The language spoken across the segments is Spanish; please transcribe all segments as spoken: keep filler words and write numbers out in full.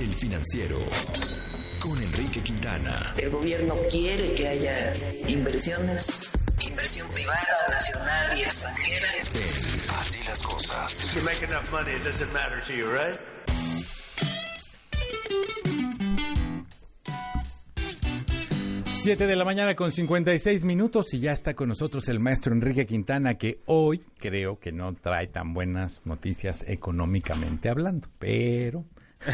El Financiero, con Enrique Quintana. El gobierno quiere que haya inversiones, inversión privada, nacional y extranjera. En Así las Cosas. If you make enough money, it doesn't matter to you, right? Siete de la mañana con cincuenta y seis minutos y ya está con nosotros el maestro Enrique Quintana, que hoy creo que no trae tan buenas noticias económicamente hablando, pero...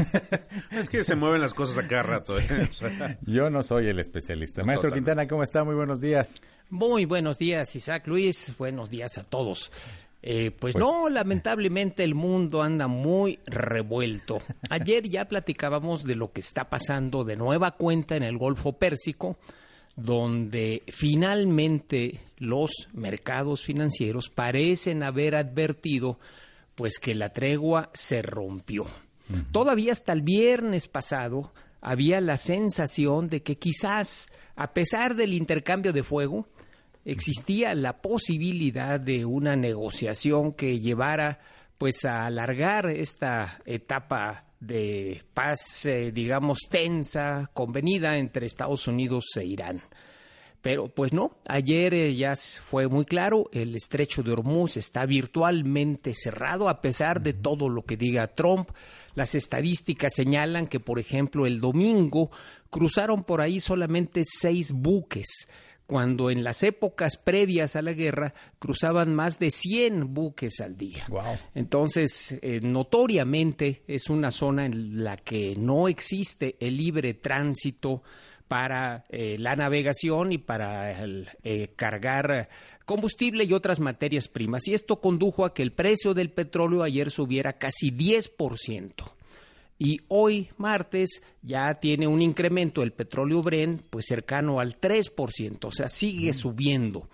Es que se mueven las cosas a cada rato. ¿eh? Yo no soy el especialista. Maestro Quintana, ¿cómo está? Muy buenos días. Muy buenos días, Isaac Luis. Buenos días a todos. Eh, pues, pues no, lamentablemente el mundo anda muy revuelto. Ayer ya platicábamos de lo que está pasando de nueva cuenta en el Golfo Pérsico, donde finalmente los mercados financieros parecen haber advertido pues que la tregua se rompió. Uh-huh. Todavía hasta el viernes pasado había la sensación de que quizás, a pesar del intercambio de fuego, existía la posibilidad de una negociación que llevara pues a alargar esta etapa de paz, eh, digamos, tensa, convenida entre Estados Unidos e Irán. Pero pues no, ayer eh, ya fue muy claro, el estrecho de Hormuz está virtualmente cerrado a pesar de todo lo que diga Trump. Las estadísticas señalan que, por ejemplo, el domingo cruzaron por ahí solamente seis buques, cuando en las épocas previas a la guerra cruzaban más de cien buques al día. Wow. Entonces, eh, notoriamente es una zona en la que no existe el libre tránsito para eh, la navegación y para el, eh, cargar combustible y otras materias primas. Y esto condujo a que el precio del petróleo ayer subiera casi diez por ciento. Y hoy, martes, ya tiene un incremento el petróleo Brent pues cercano al tres por ciento, o sea, sigue mm. subiendo.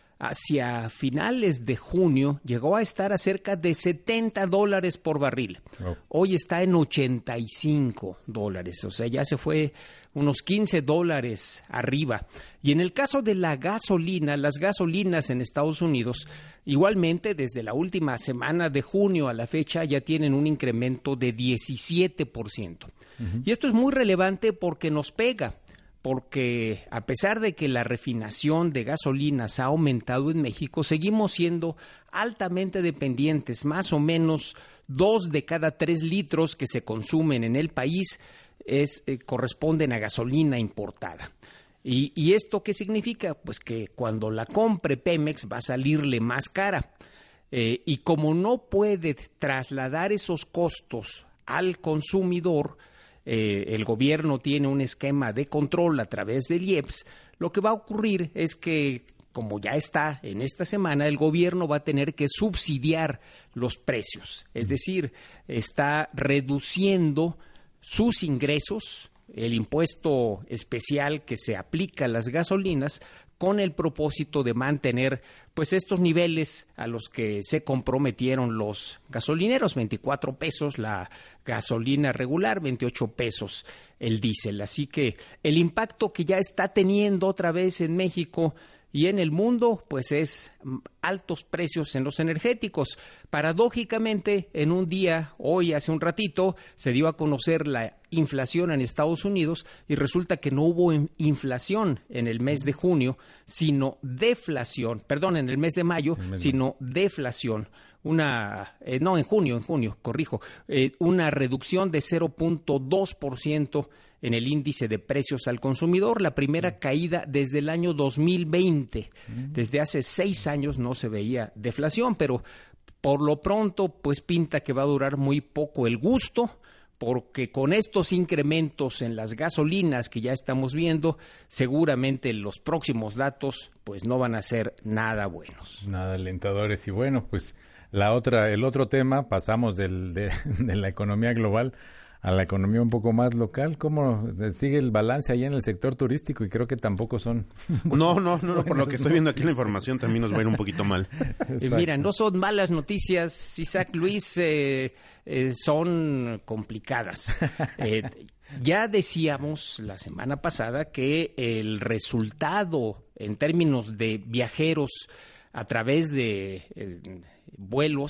Hacia finales de junio llegó a estar a cerca de setenta dólares por barril. Oh. Hoy está en ochenta y cinco dólares, o sea, ya se fue unos quince dólares arriba. Y en el caso de la gasolina, las gasolinas en Estados Unidos, igualmente desde la última semana de junio a la fecha ya tienen un incremento de diecisiete por ciento. Uh-huh. Y esto es muy relevante porque nos pega. Porque a pesar de que la refinación de gasolinas ha aumentado en México, seguimos siendo altamente dependientes. Más o menos dos de cada tres litros que se consumen en el país es, eh, corresponden a gasolina importada. ¿Y, y esto qué significa? Pues que cuando la compre Pemex va a salirle más cara. Eh, y como no puede trasladar esos costos al consumidor, Eh, el gobierno tiene un esquema de control a través del I E P S, lo que va a ocurrir es que, como ya está en esta semana, el gobierno va a tener que subsidiar los precios, es decir, está reduciendo sus ingresos, el impuesto especial que se aplica a las gasolinas, con el propósito de mantener pues estos niveles a los que se comprometieron los gasolineros, veinticuatro pesos la gasolina regular, veintiocho pesos el diésel. Así que el impacto que ya está teniendo otra vez en México y en el mundo, pues es altos precios en los energéticos. Paradójicamente, en un día, hoy hace un ratito, se dio a conocer la inflación en Estados Unidos y resulta que no hubo inflación en el mes de junio, sino deflación, perdón, en el mes de mayo, sino deflación. Una, eh, no, en junio, en junio, corrijo, eh, una reducción de cero punto dos por ciento en el índice de precios al consumidor, la primera caída desde el año dos mil veinte. Desde hace seis años no se veía deflación, pero por lo pronto pues pinta que va a durar muy poco el gusto, porque con estos incrementos en las gasolinas que ya estamos viendo, seguramente los próximos datos pues no van a ser nada buenos. Nada alentadores. Y bueno, pues la otra, el otro tema, pasamos del, de, de la economía global a la economía un poco más local. ¿Cómo sigue el balance allá en el sector turístico? Y creo que tampoco son... No, no, no, no por lo que estoy viendo aquí la información también nos va a ir un poquito mal. Eh, mira, no son malas noticias, Isaac Luis, eh, eh, son complicadas. Eh, ya decíamos la semana pasada que el resultado en términos de viajeros a través de eh, vuelos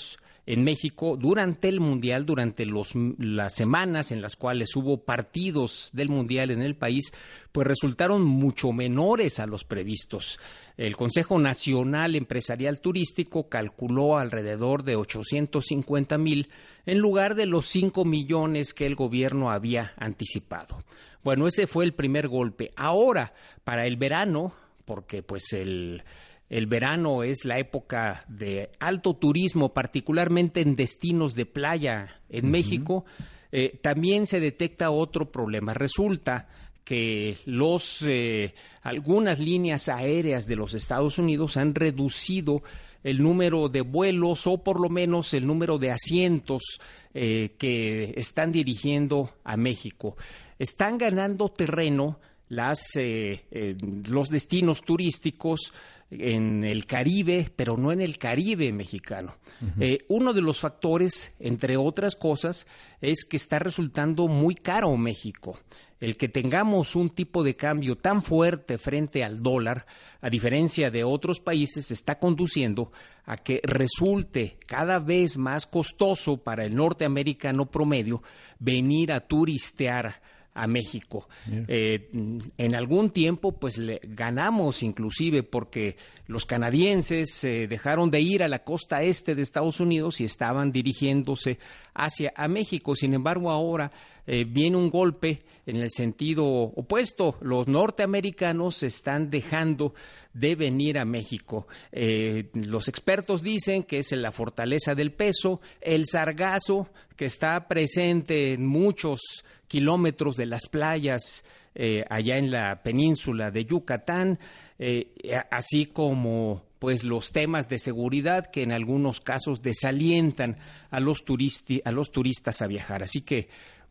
en México durante el Mundial, durante los, las semanas en las cuales hubo partidos del Mundial en el país, pues resultaron mucho menores a los previstos. El Consejo Nacional Empresarial Turístico calculó alrededor de ochocientos cincuenta mil en lugar de los cinco millones que el gobierno había anticipado. Bueno, ese fue el primer golpe. Ahora, para el verano, porque pues el, el verano es la época de alto turismo, particularmente en destinos de playa en uh-huh. México, eh, también se detecta otro problema. Resulta que los eh, algunas líneas aéreas de los Estados Unidos han reducido el número de vuelos o por lo menos el número de asientos eh, que están dirigiendo a México. Están ganando terreno las eh, eh, los destinos turísticos en el Caribe, pero no en el Caribe mexicano. Uh-huh. Eh, uno de los factores, entre otras cosas, es que está resultando muy caro México. El que tengamos un tipo de cambio tan fuerte frente al dólar, a diferencia de otros países, está conduciendo a que resulte cada vez más costoso para el norteamericano promedio venir a turistear a México. Yeah. Eh, en algún tiempo pues le ganamos inclusive porque los canadienses eh, dejaron de ir a la costa este de Estados Unidos y estaban dirigiéndose hacia a México. Sin embargo, ahora eh, viene un golpe en el sentido opuesto. Los norteamericanos están dejando de venir a México. Eh, los expertos dicen que es la fortaleza del peso, el sargazo que está presente en muchos kilómetros de las playas eh, allá en la península de Yucatán, eh, así como pues los temas de seguridad que en algunos casos desalientan a los turisti- a los turistas a viajar. Así que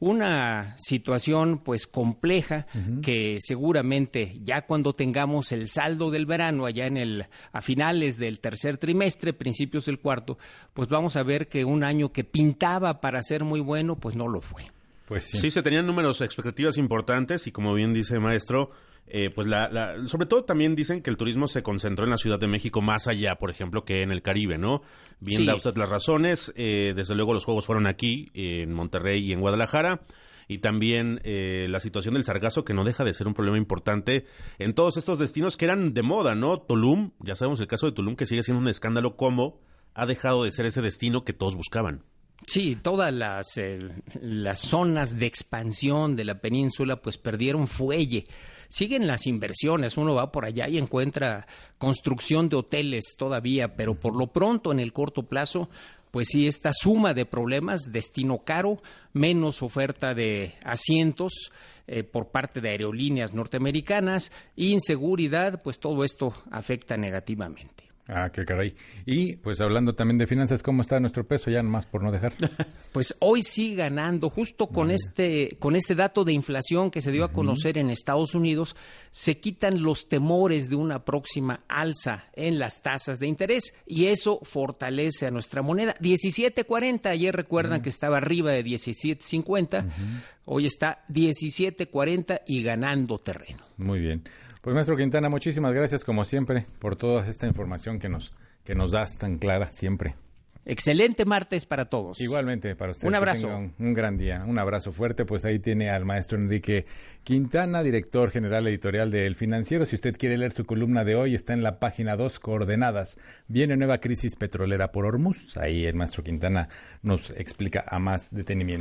una situación pues compleja uh-huh. que seguramente ya cuando tengamos el saldo del verano allá en el a finales del tercer trimestre, principios del cuarto, pues vamos a ver que un año que pintaba para ser muy bueno, pues no lo fue. Pues sí. sí, se tenían números, expectativas importantes y como bien dice maestro, eh, pues la, la, sobre todo también dicen que el turismo se concentró en la Ciudad de México más allá, por ejemplo, que en el Caribe, ¿no? Bien sí. Da usted las razones, eh, desde luego los juegos fueron aquí, eh, en Monterrey y en Guadalajara, y también eh, la situación del sargazo que no deja de ser un problema importante en todos estos destinos que eran de moda, ¿no? Tulum, ya sabemos el caso de Tulum que sigue siendo un escándalo, cómo ha dejado de ser ese destino que todos buscaban. Sí, todas las, eh, las zonas de expansión de la península pues perdieron fuelle. Siguen las inversiones, uno va por allá y encuentra construcción de hoteles todavía, pero por lo pronto en el corto plazo, pues sí, esta suma de problemas, destino caro, menos oferta de asientos eh, por parte de aerolíneas norteamericanas, inseguridad, pues todo esto afecta negativamente. Ah, qué caray. Y pues hablando también de finanzas, ¿cómo está nuestro peso? Ya nomás por no dejar. Pues hoy sí ganando, justo con uh-huh. este con este dato de inflación que se dio uh-huh. a conocer en Estados Unidos, se quitan los temores de una próxima alza en las tasas de interés y eso fortalece a nuestra moneda. diecisiete cuarenta, ayer recuerdan uh-huh. que estaba arriba de diecisiete cincuenta, uh-huh. hoy está diecisiete cuarenta y ganando terreno. Muy bien. Pues maestro Quintana, muchísimas gracias como siempre por toda esta información que nos que nos das tan clara siempre. Excelente martes para todos. Igualmente para usted. Un abrazo. Un, un gran día, un abrazo fuerte. Pues ahí tiene al maestro Enrique Quintana, director general editorial de El Financiero. Si usted quiere leer su columna de hoy, está en la página dos, Coordenadas. Viene nueva crisis petrolera por Hormuz. Ahí el maestro Quintana nos explica a más detenimiento.